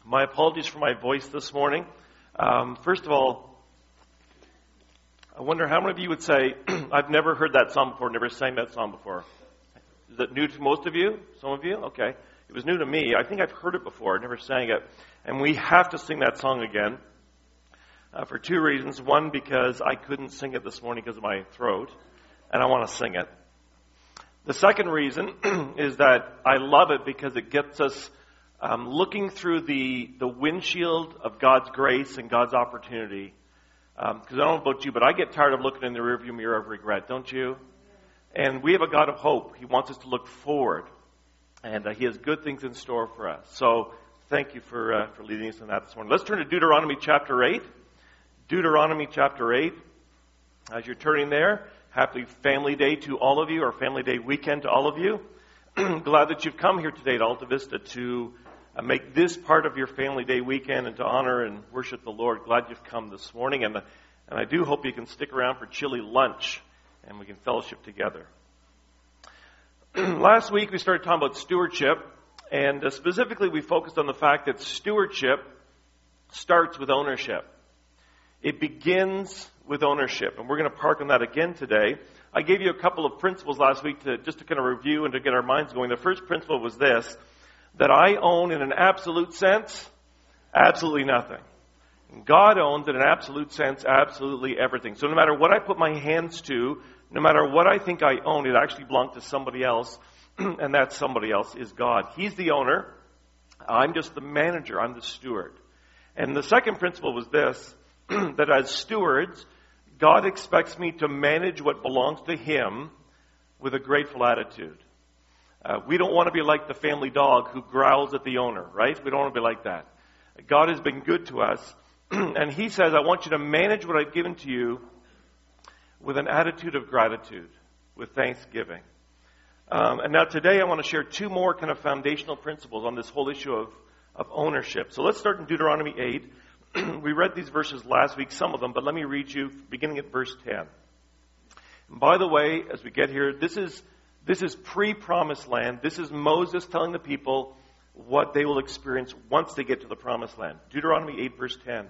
My apologies for my voice this morning. First of all, I wonder how many of you would say, I've never heard that song before, never sang that song before. Is it new to most of you? Some of you? Okay. It was new to me. I think I've heard it before, never sang it. And we have to sing that song again for two reasons. One, because I couldn't sing it this morning because of my throat, and I want to sing it. The second reason is that I love it because it gets us looking through the windshield of God's grace and God's opportunity. Because I don't know about you, but I get tired of looking in the rearview mirror of regret, don't you? And we have a God of hope. He wants us to look forward. And He has good things in store for us. So thank you for leading us in that this morning. Let's turn to Deuteronomy chapter 8. Deuteronomy chapter 8. As you're turning there, happy Family Day to all of you, or Family Day weekend to all of you. Glad that you've come here today to Alta Vista to make this part of your Family Day weekend and to honor and worship the Lord. Glad you've come this morning, and I do hope you can stick around for chilly lunch and we can fellowship together. Last week we started talking about stewardship, and specifically we focused on the fact that stewardship starts with ownership. It begins with ownership, and we're going to park on that again today. I gave you a couple of principles last week just to kind of review and to get our minds going. The first principle was this: that I own in an absolute sense absolutely nothing. God owns in an absolute sense absolutely everything. So no matter what I put my hands to, no matter what I think I own, it actually belongs to somebody else, and that somebody else is God. He's the owner. I'm just the manager. I'm the steward. And the second principle was this: that as stewards, God expects me to manage what belongs to Him with a grateful attitude. We don't want to be like the family dog who growls at the owner, right? We don't want to be like that. God has been good to us, and He says, I want you to manage what I've given to you with an attitude of gratitude, with thanksgiving. And now today I want to share two more kind of foundational principles on this whole issue of ownership. So let's start in Deuteronomy 8. We read these verses last week, some of them, but let me read you beginning at verse 10. And by the way, as we get here, this is pre-promised land. This is Moses telling the people what they will experience once they get to the promised land. Deuteronomy 8, verse 10.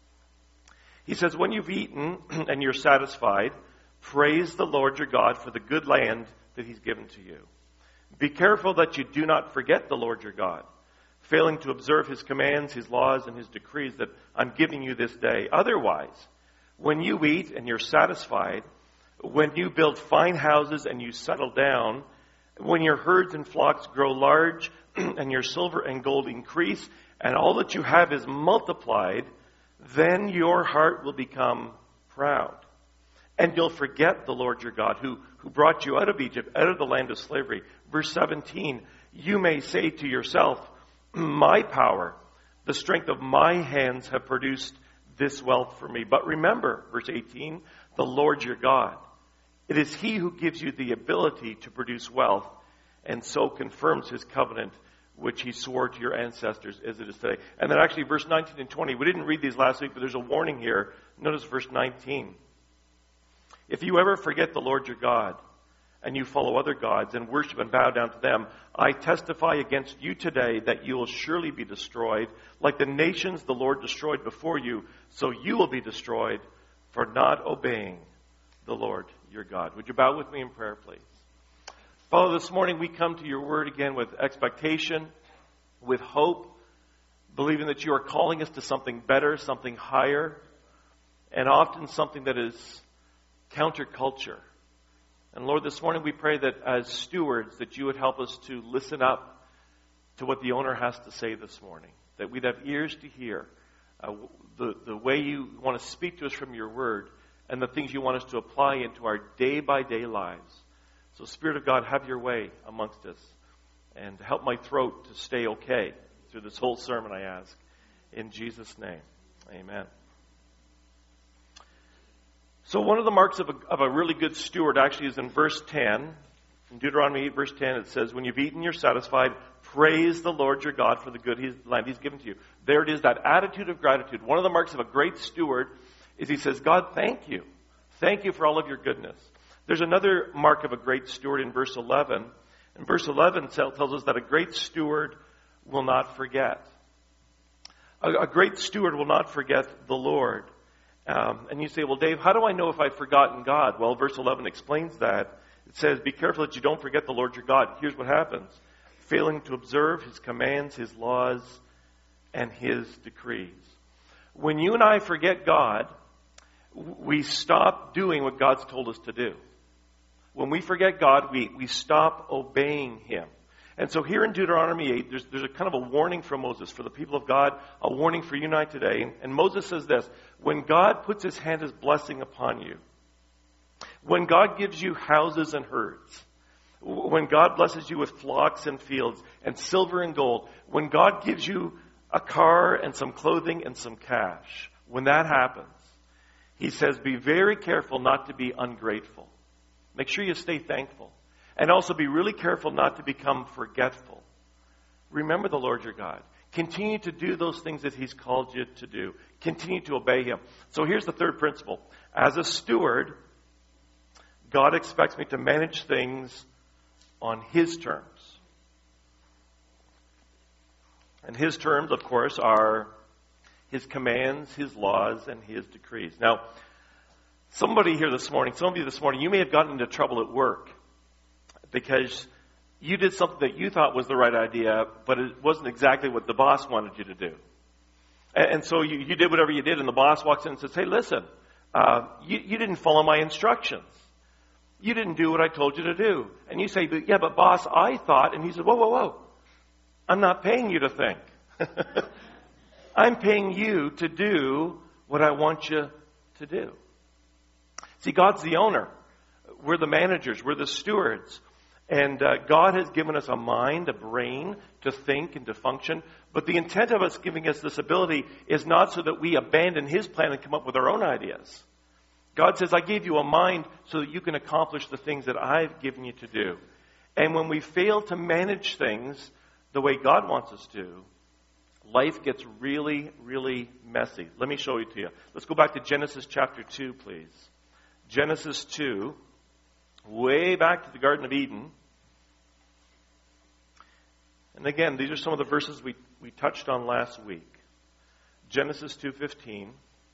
He says, when you've eaten and you're satisfied, praise the Lord your God for the good land that He's given to you. Be careful that you do not forget the Lord your God, failing to observe His commands, His laws, and His decrees that I'm giving you this day. Otherwise, when you eat and you're satisfied, when you build fine houses and you settle down, when your herds and flocks grow large and your silver and gold increase, and all that you have is multiplied, then your heart will become proud. And you'll forget the Lord your God who brought you out of Egypt, out of the land of slavery. Verse 17, you may say to yourself, my power, the strength of my hands have produced this wealth for me. But remember, verse 18, the Lord your God. It is He who gives you the ability to produce wealth and so confirms His covenant, which He swore to your ancestors as it is today. And then actually verse 19 and 20, we didn't read these last week, but there's a warning here. Notice verse 19. If you ever forget the Lord your God and you follow other gods and worship and bow down to them, I testify against you today that you will surely be destroyed, like the nations the Lord destroyed before you, so you will be destroyed for not obeying the Lord your God. Would you bow with me in prayer, please? Father, this morning we come to your word again with expectation, with hope, believing that you are calling us to something better, something higher, and often something that is counterculture. And Lord, this morning we pray that as stewards, that you would help us to listen up to what the owner has to say this morning, that we'd have ears to hear the way you want to speak to us from your word, and the things you want us to apply into our day-by-day lives. So Spirit of God, have your way amongst us, and help my throat to stay okay through this whole sermon, I ask. In Jesus' name, amen. So one of the marks of a really good steward actually is in verse 10. In Deuteronomy 8, verse 10, it says, when you've eaten, you're satisfied, praise the Lord your God for the good land He's given to you. There it is, that attitude of gratitude. One of the marks of a great steward is he says, God, thank you. Thank you for all of your goodness. There's another mark of a great steward in verse 11. And verse 11 tells us that a great steward will not forget. A great steward will not forget the Lord. And you say, well, Dave, how do I know if I've forgotten God? Well, verse 11 explains that. It says, be careful that you don't forget the Lord your God. Here's what happens. Failing to observe His commands, His laws, and His decrees. When you and I forget God, we stop doing what God's told us to do. When we forget God, we stop obeying Him. And so here in Deuteronomy 8, there's a kind of a warning from Moses for the people of God, a warning for you and I today. And Moses says this, when God puts His hand, His blessing upon you, when God gives you houses and herds, when God blesses you with flocks and fields and silver and gold, when God gives you a car and some clothing and some cash, when that happens, He says, be very careful not to be ungrateful. Make sure you stay thankful. And also be really careful not to become forgetful. Remember the Lord your God. Continue to do those things that He's called you to do. Continue to obey Him. So here's the third principle. As a steward, God expects me to manage things on His terms. And His terms, of course, are His commands, His laws, and His decrees. Now, some of you this morning, you may have gotten into trouble at work because you did something that you thought was the right idea, but it wasn't exactly what the boss wanted you to do. And so you did whatever you did, and the boss walks in and says, hey, listen, you didn't follow my instructions. You didn't do what I told you to do. And you say, yeah, but boss, I thought. And he said, whoa. I'm not paying you to think. I'm paying you to do what I want you to do. See, God's the owner. We're the managers. We're the stewards. And God has given us a mind, a brain to think and to function. But the intent of us giving us this ability is not so that we abandon His plan and come up with our own ideas. God says, I gave you a mind so that you can accomplish the things that I've given you to do. And when we fail to manage things the way God wants us to, life gets really, really messy. Let me show it to you. Let's go back to Genesis chapter 2, please. Genesis 2, way back to the Garden of Eden. And again, these are some of the verses we touched on last week. Genesis 2:15.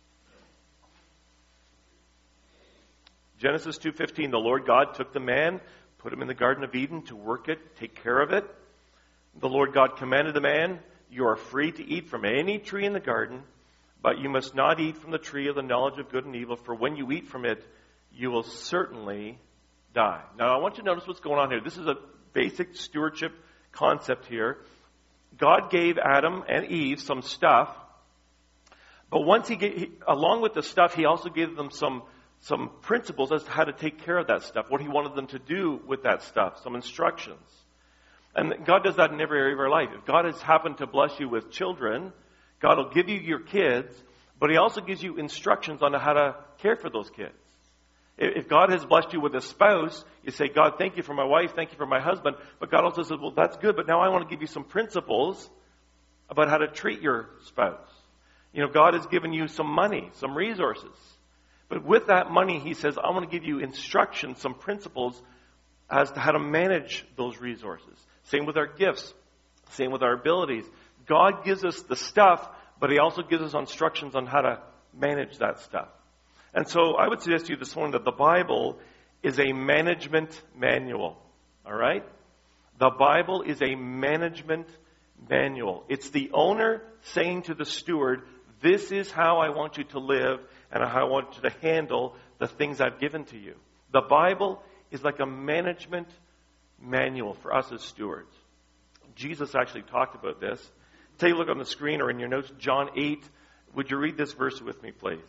Genesis 2:15, the Lord God took the man, put him in the Garden of Eden to work it, take care of it. The Lord God commanded the man, you are free to eat from any tree in the garden, but you must not eat from the tree of the knowledge of good and evil, for when you eat from it, you will certainly die. Now, I want you to notice what's going on here. This is a basic stewardship concept here. God gave Adam and Eve some stuff, but once along with the stuff, He also gave them some principles as to how to take care of that stuff, what He wanted them to do with that stuff, some instructions. And God does that in every area of our life. If God has happened to bless you with children, God will give you your kids, but He also gives you instructions on how to care for those kids. If God has blessed you with a spouse, you say, God, thank you for my wife, thank you for my husband. But God also says, well, that's good, but now I want to give you some principles about how to treat your spouse. You know, God has given you some money, some resources. But with that money, He says, I want to give you instructions, some principles as to how to manage those resources. Same with our gifts. Same with our abilities. God gives us the stuff, but He also gives us instructions on how to manage that stuff. And so I would suggest to you this morning that the Bible is a management manual. All right? The Bible is a management manual. It's the owner saying to the steward, this is how I want you to live and how I want you to handle the things I've given to you. The Bible is like a management manual for us as stewards. Jesus actually talked about this. Take a look on the screen or in your notes, John 8. Would you read this verse with me, please?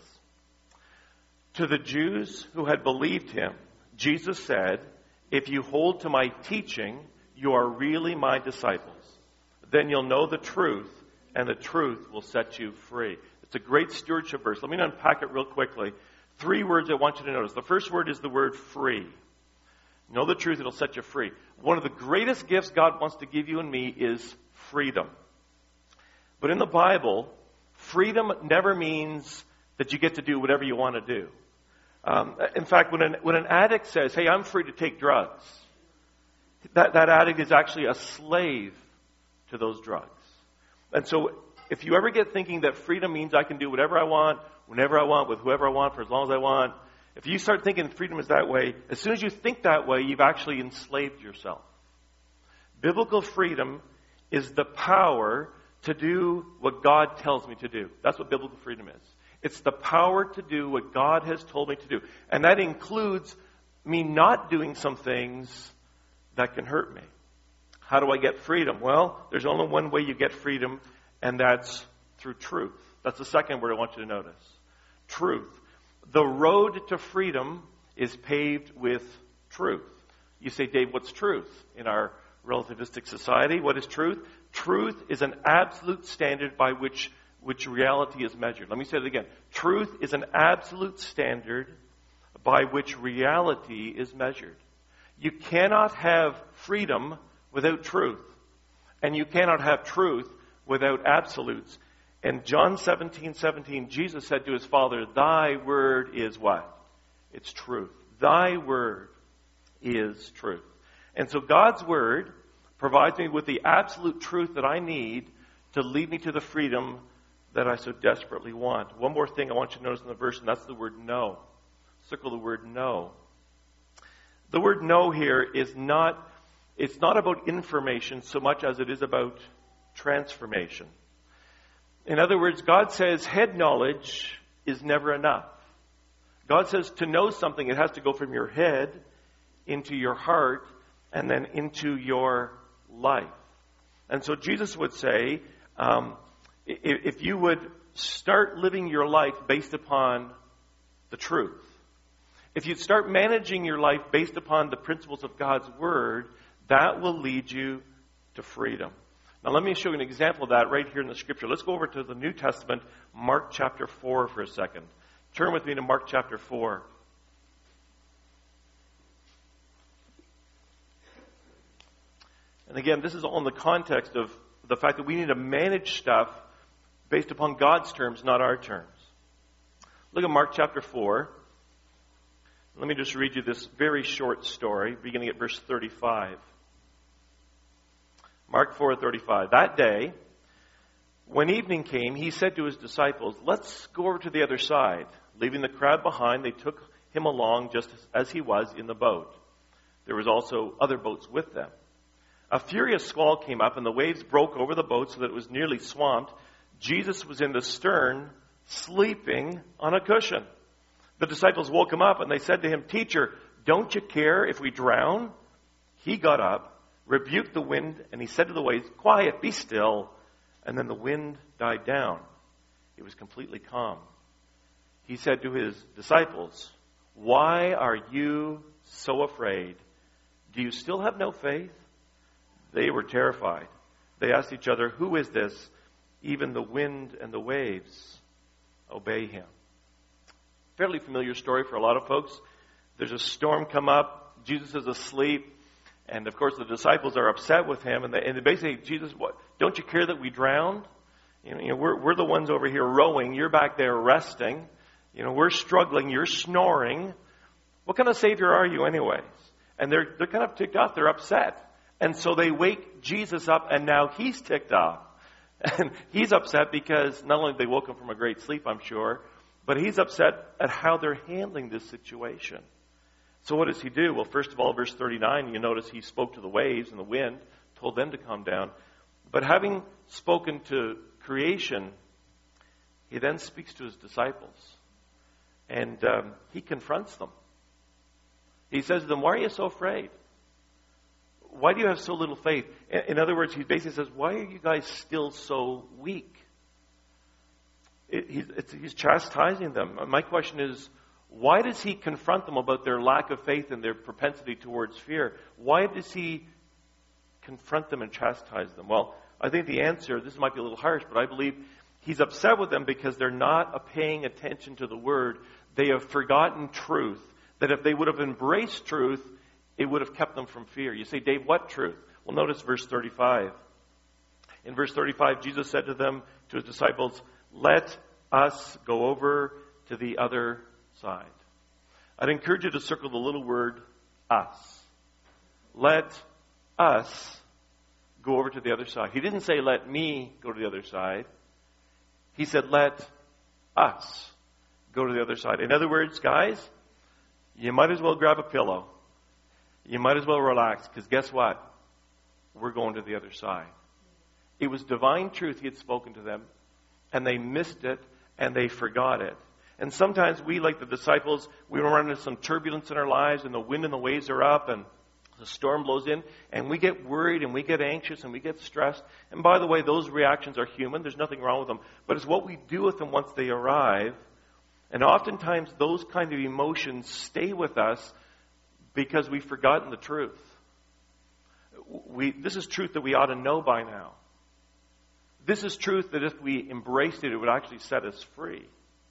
To the Jews who had believed Him, Jesus said, if you hold to my teaching, you are really my disciples. Then you'll know the truth, and the truth will set you free. It's a great stewardship verse. Let me unpack it real quickly. 3 words I want you to notice. The first word is the word free. Know the truth, it'll set you free. One of the greatest gifts God wants to give you and me is freedom. But in the Bible, freedom never means that you get to do whatever you want to do. In fact, when an addict says, hey, I'm free to take drugs, that addict is actually a slave to those drugs. And so if you ever get thinking that freedom means I can do whatever I want, whenever I want, with whoever I want, for as long as I want, if you start thinking freedom is that way, as soon as you think that way, you've actually enslaved yourself. Biblical freedom is the power to do what God tells me to do. That's what biblical freedom is. It's the power to do what God has told me to do. And that includes me not doing some things that can hurt me. How do I get freedom? Well, there's only one way you get freedom, and that's through truth. That's the second word I want you to notice. Truth. The road to freedom is paved with truth. You say, Dave, what's truth in our relativistic society? What is truth? Truth is an absolute standard by which reality is measured. Let me say it again. Truth is an absolute standard by which reality is measured. You cannot have freedom without truth. And you cannot have truth without absolutes. In John 17:17, Jesus said to his Father, Thy word is what? It's truth. Thy word is truth. And so God's word provides me with the absolute truth that I need to lead me to the freedom that I so desperately want. One more thing I want you to notice in the verse, and that's the word know. Circle the word know. The word know here is not, it's not about information so much as it is about transformation. In other words, God says head knowledge is never enough. God says to know something, it has to go from your head into your heart and then into your life. And so Jesus would say, if you would start living your life based upon the truth, if you'd start managing your life based upon the principles of God's Word, that will lead you to freedom. Now let me show you an example of that right here in the Scripture. Let's go over to the New Testament, Mark chapter 4 for a second. Turn with me to Mark chapter 4. And again, this is all in the context of the fact that we need to manage stuff based upon God's terms, not our terms. Look at Mark chapter 4. Let me just read you this very short story, beginning at verse 35. Mark 4:35. That day, when evening came, he said to his disciples, Let's go over to the other side. Leaving the crowd behind, they took him along just as he was in the boat. There was also other boats with them. A furious squall came up, and the waves broke over the boat so that it was nearly swamped. Jesus was in the stern, sleeping on a cushion. The disciples woke him up, and they said to him, Teacher, don't you care if we drown? He got up, rebuked the wind, and he said to the waves, Quiet, be still. And then the wind died down. It was completely calm. He said to his disciples, Why are you so afraid? Do you still have no faith? They were terrified. They asked each other, Who is this? Even the wind and the waves obey him. Fairly familiar story for a lot of folks. There's a storm come up. Jesus is asleep. And of course the disciples are upset with him. And they basically, Jesus, what? Don't you care that we drowned? We're the ones over here rowing. You're back there resting. We're struggling. You're snoring. What kind of Savior are you anyways? And they're kind of ticked off. They're upset. And so they wake Jesus up, and now he's ticked off. And he's upset because not only they woke him from a great sleep, I'm sure, but he's upset at how they're handling this situation. So what does he do? Well, first of all, verse 39, you notice he spoke to the waves and the wind, told them to calm down. But having spoken to creation, he then speaks to his disciples. And he confronts them. He says to them, Why are you so afraid? Why do you have so little faith? In other words, he basically says, why are you guys still so weak? He's chastising them. My question is, why does he confront them about their lack of faith and their propensity towards fear? Why does he confront them and chastise them? Well, I think the answer, this might be a little harsh, but I believe he's upset with them because they're not paying attention to the Word. They have forgotten truth. That if they would have embraced truth, it would have kept them from fear. You say, Dave, what truth? Well, notice verse 35. In verse 35, Jesus said to them, to his disciples, Let us go over to the other side. I'd encourage you to circle the little word, us. Let us go over to the other side. He didn't say, let me go to the other side. He said, let us go to the other side. In other words, guys, you might as well grab a pillow. You might as well relax, because guess what? We're going to the other side. It was divine truth he had spoken to them, and they missed it, and they forgot it. And sometimes we, like the disciples, we run into some turbulence in our lives, and the wind and the waves are up, and the storm blows in, and we get worried, and we get anxious, and we get stressed. And by the way, those reactions are human. There's nothing wrong with them. But it's what we do with them once they arrive. And oftentimes, those kind of emotions stay with us because we've forgotten the truth. This is truth that we ought to know by now. This is truth that if we embraced it, it would actually set us free.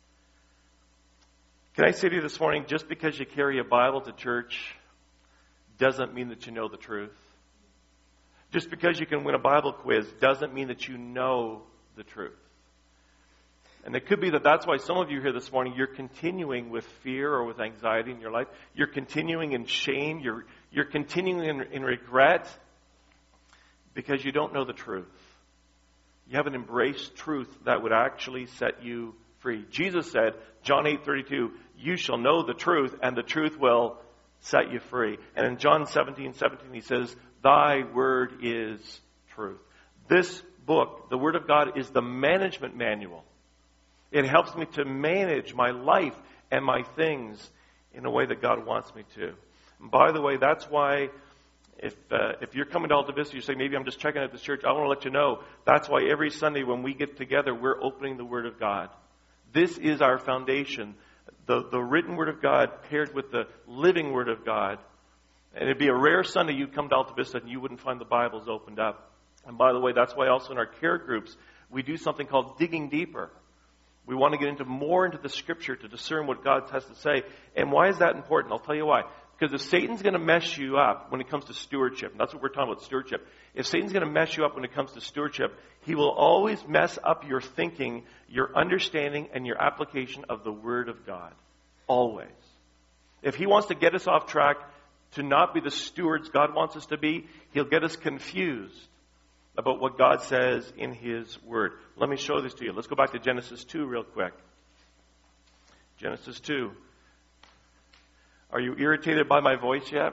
Can I say to you this morning, just because you carry a Bible to church doesn't mean that you know the truth. Just because you can win a Bible quiz doesn't mean that you know the truth. And it could be that that's why some of you here this morning, you're continuing with fear or with anxiety in your life. You're continuing in shame. You're continuing in regret because you don't know the truth. You haven't embraced truth that would actually set you free. Jesus said, John 8:32, you shall know the truth, and the truth will set you free. And in John 17:17, he says, thy word is truth. This book, the Word of God, is the management manual. It helps me to manage my life and my things in a way that God wants me to. And by the way, that's why if you're coming to Alta Vista, you say, maybe I'm just checking out this church, I want to let you know, that's why every Sunday when we get together, we're opening the Word of God. This is our foundation. The written Word of God paired with the living Word of God. And it'd be a rare Sunday you'd come to Alta Vista and you wouldn't find the Bibles opened up. And by the way, that's why also in our care groups, we do something called digging deeper. We want to get more into the Scripture to discern what God has to say. And why is that important? I'll tell you why. Because if Satan's going to mess you up when it comes to stewardship, and that's what we're talking about, stewardship. If Satan's going to mess you up when it comes to stewardship, he will always mess up your thinking, your understanding, and your application of the Word of God. Always. If he wants to get us off track to not be the stewards God wants us to be, he'll get us confused about what God says in His Word. Let me show this to you. Let's go back to Genesis 2 real quick. Genesis 2. Are you irritated by my voice yet?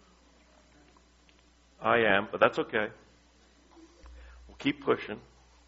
I am, but that's okay. We'll keep pushing.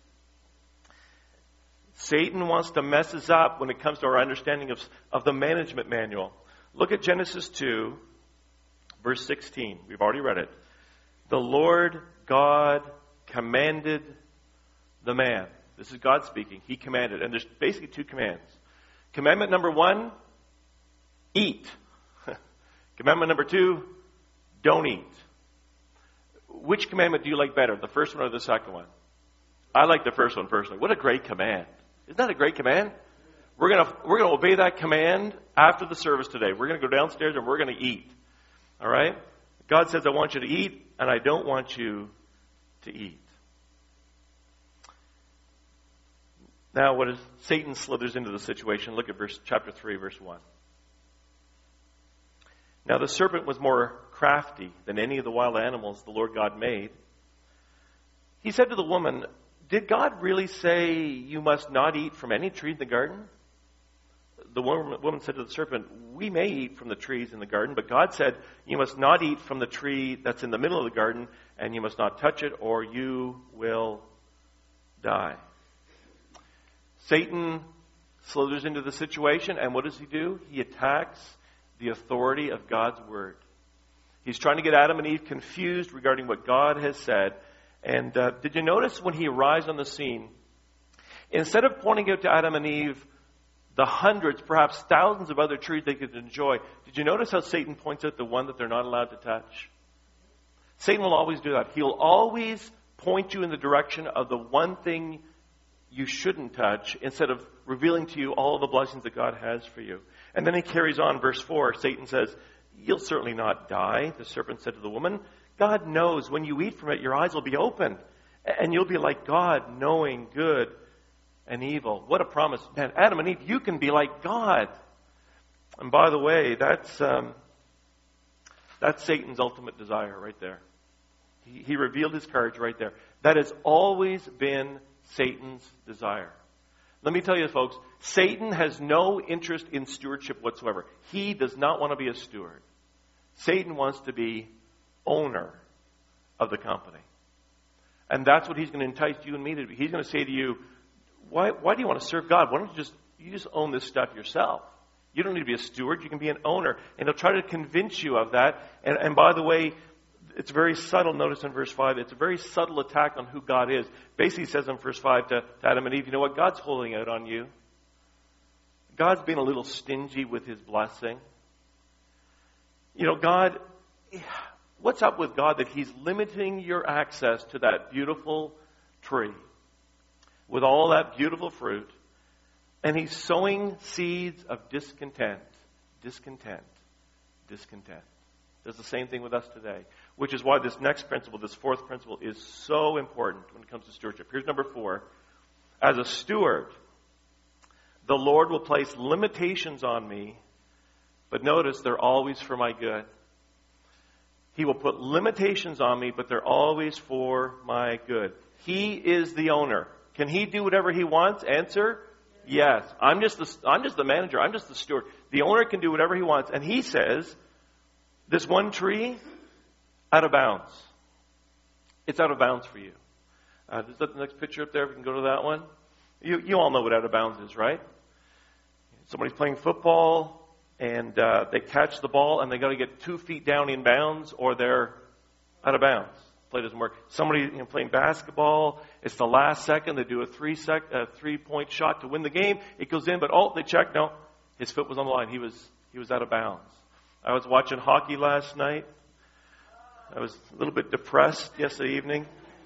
Satan wants to mess us up when it comes to our understanding of the management manual. Look at Genesis 2, verse 16. We've already read it. The Lord God commanded the man. This is God speaking. He commanded. And there's basically two commands. Commandment number 1, eat. Commandment number 2, don't eat. Which commandment do you like better, the first one or the second one? I like the first one personally. What a great command. Isn't that a great command? We're gonna obey that command after the service today. We're going to go downstairs and we're going to eat. All right? God says, I want you to eat, and I don't want you to eat. Now, what is Satan slithers into the situation? Look at chapter 3, verse 1. Now the serpent was more crafty than any of the wild animals the Lord God made. He said to the woman, did God really say you must not eat from any tree in the garden? The woman said to the serpent, we may eat from the trees in the garden, but God said you must not eat from the tree that's in the middle of the garden, and you must not touch it, or you will die. Satan slithers into the situation, and what does he do? He attacks the authority of God's Word. He's trying to get Adam and Eve confused regarding what God has said. And did you notice when he arrives on the scene, instead of pointing out to Adam and Eve the hundreds, perhaps thousands of other trees they could enjoy, did you notice how Satan points out the one that they're not allowed to touch? Satan will always do that. He'll always point you in the direction of the one thing you shouldn't touch instead of revealing to you all of the blessings that God has for you. And then he carries on, verse 4. Satan says, you'll certainly not die. The serpent said to the woman, God knows when you eat from it, your eyes will be opened, and you'll be like God, knowing good and evil. What a promise. Man, Adam and Eve, you can be like God. And by the way, that's Satan's ultimate desire right there. He revealed his cards right there. That has always been Satan's desire. Let me tell you, folks, Satan has no interest in stewardship whatsoever. He does not want to be a steward. Satan wants to be owner of the company. And that's what he's going to entice you and me to do. He's going to say to you, why do you want to serve God? Why don't you just own this stuff yourself? You don't need to be a steward. You can be an owner. And he'll try to convince you of that. And by the way, it's very subtle. Notice in verse 5, it's a very subtle attack on who God is. Basically, he says in verse 5 to Adam and Eve, you know what? God's holding out on you. God's being a little stingy with his blessing. You know, God, what's up with God that he's limiting your access to that beautiful tree with all that beautiful fruit? And he's sowing seeds of discontent. Discontent. Discontent. Does the same thing with us today. Which is why this next principle, this fourth principle, is so important when it comes to stewardship. Here's number 4. As a steward, the Lord will place limitations on me, but notice they're always for my good. He will put limitations on me, but they're always for my good. He is the owner. Can he do whatever he wants? Answer, yes. I'm just the manager. I'm just the steward. The owner can do whatever he wants. And he says, this one tree, out of bounds. It's out of bounds for you. Is that the next picture up there? If we can go to that one. You all know what out of bounds is, right? Somebody's playing football, and they catch the ball, and they got to get 2 feet down in bounds, or they're out of bounds. Play doesn't work. Somebody playing basketball, it's the last second. They do a 3-point shot to win the game. It goes in, but they check. No, his foot was on the line. He was out of bounds. I was watching hockey last night. I was a little bit depressed yesterday evening.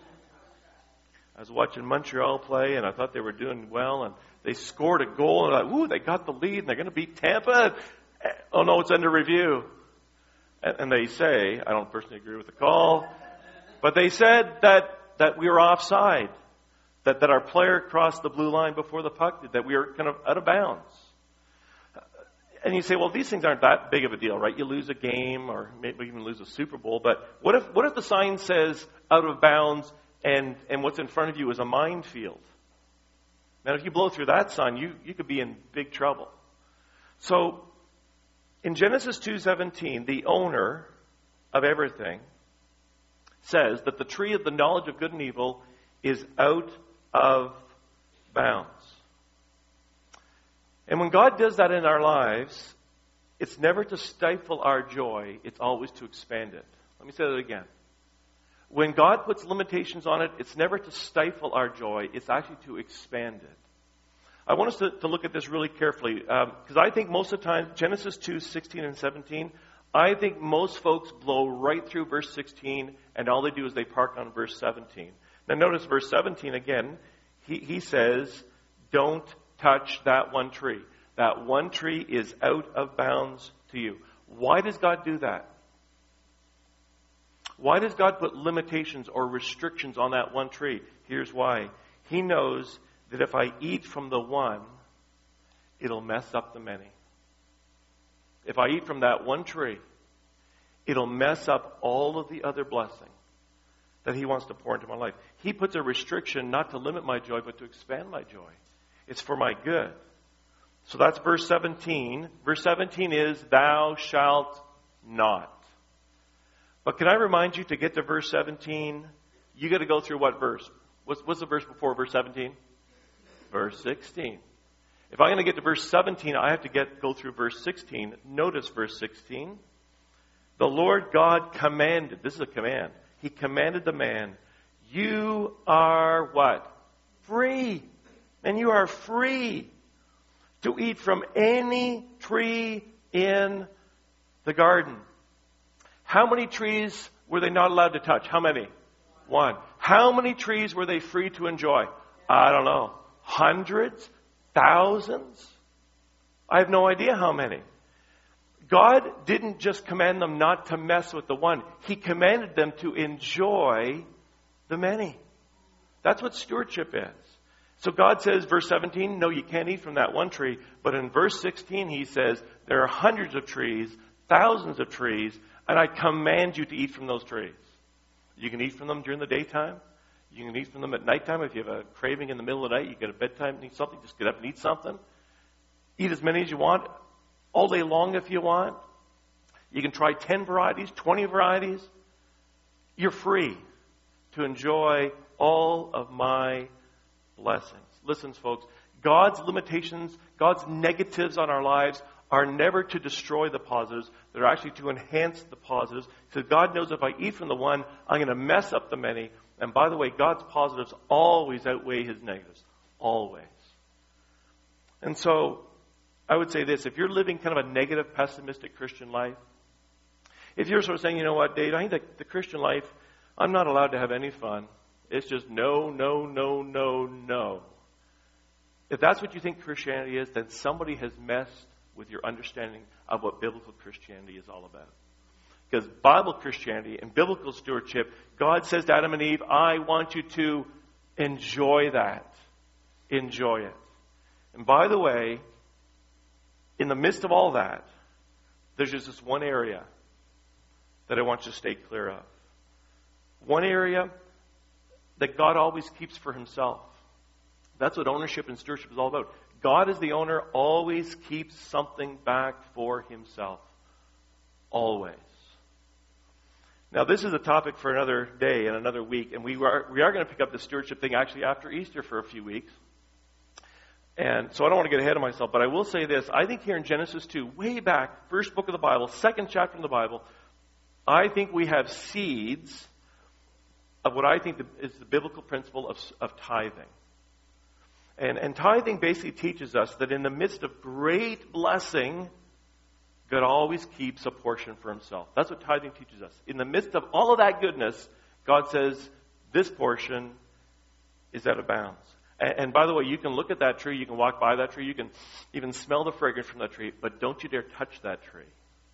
I was watching Montreal play, and I thought they were doing well, and they scored a goal, and I thought, ooh, they got the lead, and they're going to beat Tampa. Oh, no, it's under review. And they say, I don't personally agree with the call, but they said that we were offside, that our player crossed the blue line before the puck did, that we were kind of out of bounds. And you say, well, these things aren't that big of a deal, right? You lose a game or maybe even lose a Super Bowl. But what if the sign says out of bounds and what's in front of you is a minefield? Now, if you blow through that sign, you could be in big trouble. So in Genesis 2:17, the owner of everything says that the tree of the knowledge of good and evil is out of bounds. And when God does that in our lives, it's never to stifle our joy, it's always to expand it. Let me say that again. When God puts limitations on it, it's never to stifle our joy, it's actually to expand it. I want us to look at this really carefully, because I think most of the time, Genesis 2:16 and 17, I think most folks blow right through verse 16, and all they do is they park on verse 17. Now notice verse 17 again, he says, don't touch that one tree. That one tree is out of bounds to you. Why does God do that? Why does God put limitations or restrictions on that one tree? Here's why. He knows that if I eat from the one, it'll mess up the many. If I eat from that one tree, it'll mess up all of the other blessing that he wants to pour into my life. He puts a restriction not to limit my joy, but to expand my joy. It's for my good. So that's verse 17. Verse 17 is, thou shalt not. But can I remind you, to get to verse 17, you got to go through what verse? What's the verse before verse 17? Verse 16. If I'm going to get to verse 17, I have to go through verse 16. Notice verse 16. The Lord God commanded, this is a command, he commanded the man, you are what? Free. And you are free to eat from any tree in the garden. How many trees were they not allowed to touch? How many? 1. How many trees were they free to enjoy? I don't know. Hundreds? Thousands? I have no idea how many. God didn't just command them not to mess with the one. He commanded them to enjoy the many. That's what stewardship is. So God says, verse 17, no, you can't eat from that one tree. But in verse 16, he says, there are hundreds of trees, thousands of trees, and I command you to eat from those trees. You can eat from them during the daytime. You can eat from them at nighttime. If you have a craving in the middle of the night, you get a bedtime, need something, just get up and eat something. Eat as many as you want, all day long if you want. You can try 10 varieties, 20 varieties. You're free to enjoy all of my blessings. Listen, folks, God's limitations, God's negatives on our lives are never to destroy the positives. They're actually to enhance the positives. Because God knows if I eat from the one, I'm going to mess up the many. And by the way, God's positives always outweigh his negatives. Always. And so, I would say this. If you're living kind of a negative, pessimistic Christian life, if you're sort of saying, you know what, Dave, I think the Christian life, I'm not allowed to have any fun. It's just no, no, no, no, no. If that's what you think Christianity is, then somebody has messed with your understanding of what biblical Christianity is all about. Because Bible Christianity and biblical stewardship, God says to Adam and Eve, I want you to enjoy that. Enjoy it. And by the way, in the midst of all that, there's just this one area that I want you to stay clear of. One area that God always keeps for himself. That's what ownership and stewardship is all about. God as the owner always keeps something back for himself. Always. Now, this is a topic for another day and another week, and we are going to pick up the stewardship thing actually after Easter for a few weeks. And so I don't want to get ahead of myself, but I will say this. I think here in Genesis 2, way back, first book of the Bible, second chapter in the Bible, I think we have seeds of what I think is the biblical principle of tithing. And tithing basically teaches us that in the midst of great blessing, God always keeps a portion for himself. That's what tithing teaches us. In the midst of all of that goodness, God says, this portion is out of bounds. And by the way, you can look at that tree, you can walk by that tree, you can even smell the fragrance from that tree, but don't you dare touch that tree.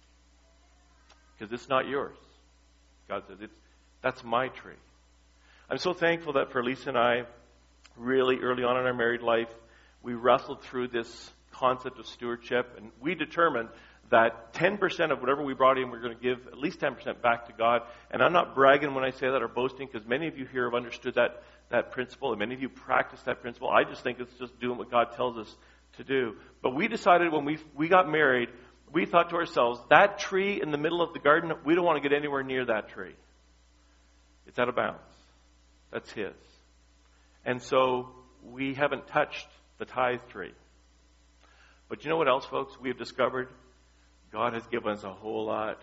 Because it's not yours. God says, that's my tree. I'm so thankful that for Lisa and I, really early on in our married life, we wrestled through this concept of stewardship, and we determined that 10% of whatever we brought in, we're going to give at least 10% back to God. And I'm not bragging when I say that or boasting, because many of you here have understood that principle, and many of you practice that principle. I just think it's just doing what God tells us to do. But we decided when we got married, we thought to ourselves, that tree in the middle of the garden, we don't want to get anywhere near that tree. It's out of bounds. That's his. And so we haven't touched the tithe tree. But you know what else, folks? We have discovered God has given us a whole lot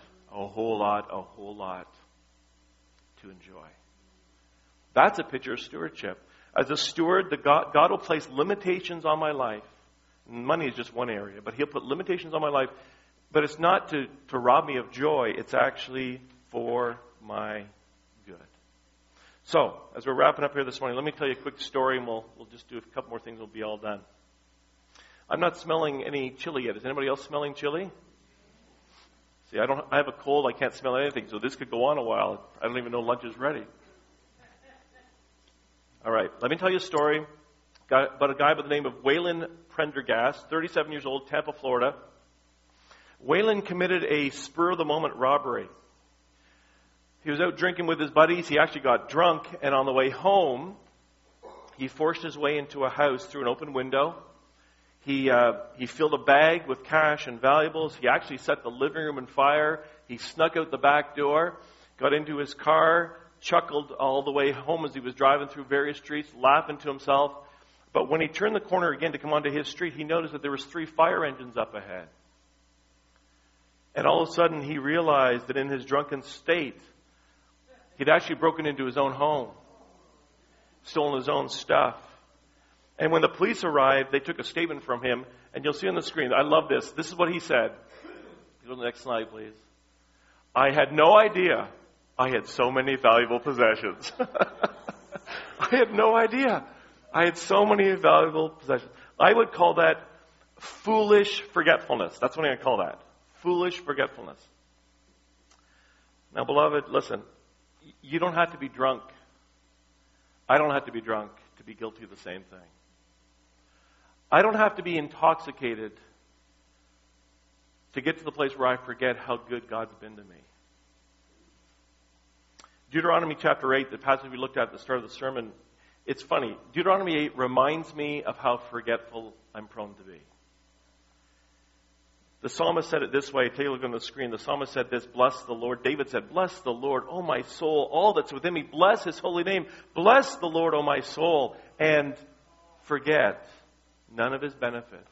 to enjoy. That's a picture of stewardship. As a steward, God will place limitations on my life. Money is just one area, but he'll put limitations on my life. But it's not to rob me of joy. It's actually for my good. So, as we're wrapping up here this morning, let me tell you a quick story, and we'll just do a couple more things, we'll be all done. I'm not smelling any chili yet. Is anybody else smelling chili? See, I have a cold, I can't smell anything, so this could go on a while. I don't even know lunch is ready. All right, let me tell you a story about a guy by the name of Waylon Prendergast, 37 years old, Tampa, Florida. Waylon committed a spur-of-the-moment robbery. He was out drinking with his buddies. He actually got drunk, and on the way home, he forced his way into a house through an open window. He filled a bag with cash and valuables. He actually set the living room on fire. He snuck out the back door, got into his car, chuckled all the way home as he was driving through various streets, laughing to himself. But when he turned the corner again to come onto his street, he noticed that there was 3 fire engines up ahead. And all of a sudden, he realized that in his drunken state, he'd actually broken into his own home, stolen his own stuff. And when the police arrived, they took a statement from him, and you'll see on the screen, I love this. This is what he said. Go to the next slide, please. I had no idea I had so many valuable possessions. I had no idea I had so many valuable possessions. I would call that foolish forgetfulness. That's what I'm going to call that. Foolish forgetfulness. Now, beloved, listen. You don't have to be drunk. I don't have to be drunk to be guilty of the same thing. I don't have to be intoxicated to get to the place where I forget how good God's been to me. Deuteronomy chapter 8, the passage we looked at the start of the sermon, it's funny. Deuteronomy 8 reminds me of how forgetful I'm prone to be. The psalmist said it this way. Take a look on the screen. The psalmist said this, bless the Lord. David said, bless the Lord, O my soul, all that's within me. Bless his holy name. Bless the Lord, O my soul, and forget none of his benefits.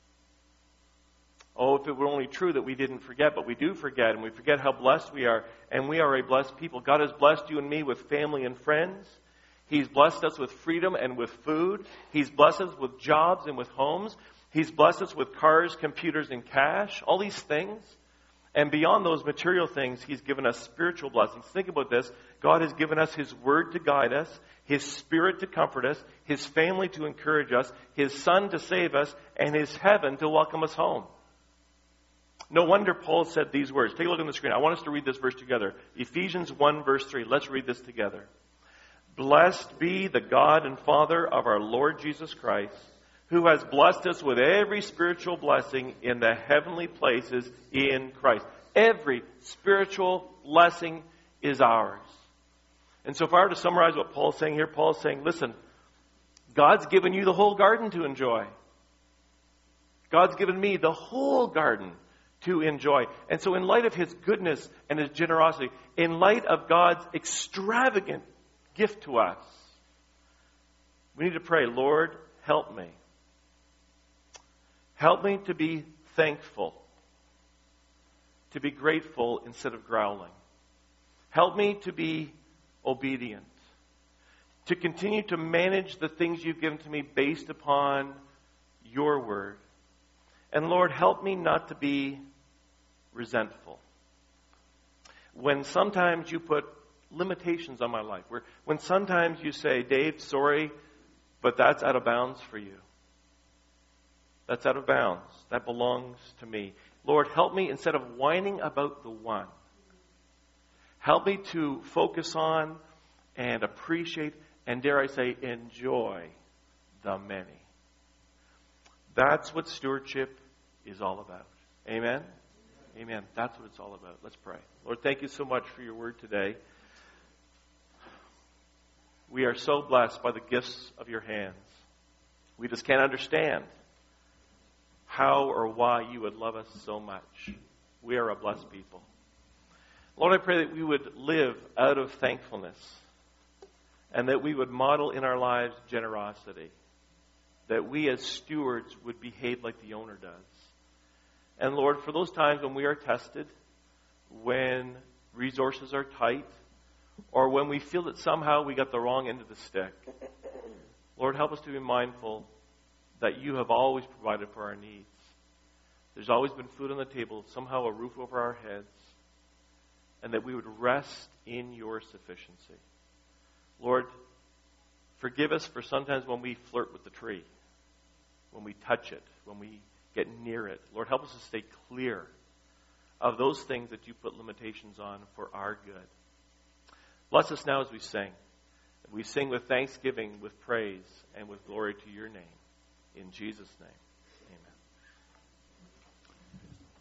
Oh, if it were only true that we didn't forget, but we do forget, and we forget how blessed we are, and we are a blessed people. God has blessed you and me with family and friends. He's blessed us with freedom and with food. He's blessed us with jobs and with homes. He's blessed us with cars, computers, and cash, all these things. And beyond those material things, He's given us spiritual blessings. Think about this. God has given us His Word to guide us, His Spirit to comfort us, His family to encourage us, His Son to save us, and His heaven to welcome us home. No wonder Paul said these words. Take a look on the screen. I want us to read this verse together. Ephesians 1 verse 3. Let's read this together. Blessed be the God and Father of our Lord Jesus Christ, who has blessed us with every spiritual blessing in the heavenly places in Christ. Every spiritual blessing is ours. And so if I were to summarize what Paul's saying here, Paul's saying, listen, God's given you the whole garden to enjoy. God's given me the whole garden to enjoy. And so in light of His goodness and His generosity, in light of God's extravagant gift to us, we need to pray, Lord, help me. Help me to be thankful, to be grateful instead of growling. Help me to be obedient, to continue to manage the things You've given to me based upon Your Word. And Lord, help me not to be resentful. When sometimes You put limitations on my life, when sometimes You say, Dave, sorry, but that's out of bounds for you. That's out of bounds. That belongs to me. Lord, help me instead of whining about the one. Help me to focus on and appreciate and, dare I say, enjoy the many. That's what stewardship is all about. Amen? Amen. That's what it's all about. Let's pray. Lord, thank You so much for Your word today. We are so blessed by the gifts of Your hands. We just can't understand how or why You would love us so much. We are a blessed people. Lord, I pray that we would live out of thankfulness and that we would model in our lives generosity. That we as stewards would behave like the owner does. And Lord, for those times when we are tested, when resources are tight, or when we feel that somehow we got the wrong end of the stick, Lord, help us to be mindful that You have always provided for our needs. There's always been food on the table, somehow a roof over our heads, and that we would rest in Your sufficiency. Lord, forgive us for sometimes when we flirt with the tree, when we touch it, when we get near it. Lord, help us to stay clear of those things that You put limitations on for our good. Bless us now as we sing. We sing with thanksgiving, with praise, and with glory to Your name. In Jesus' name.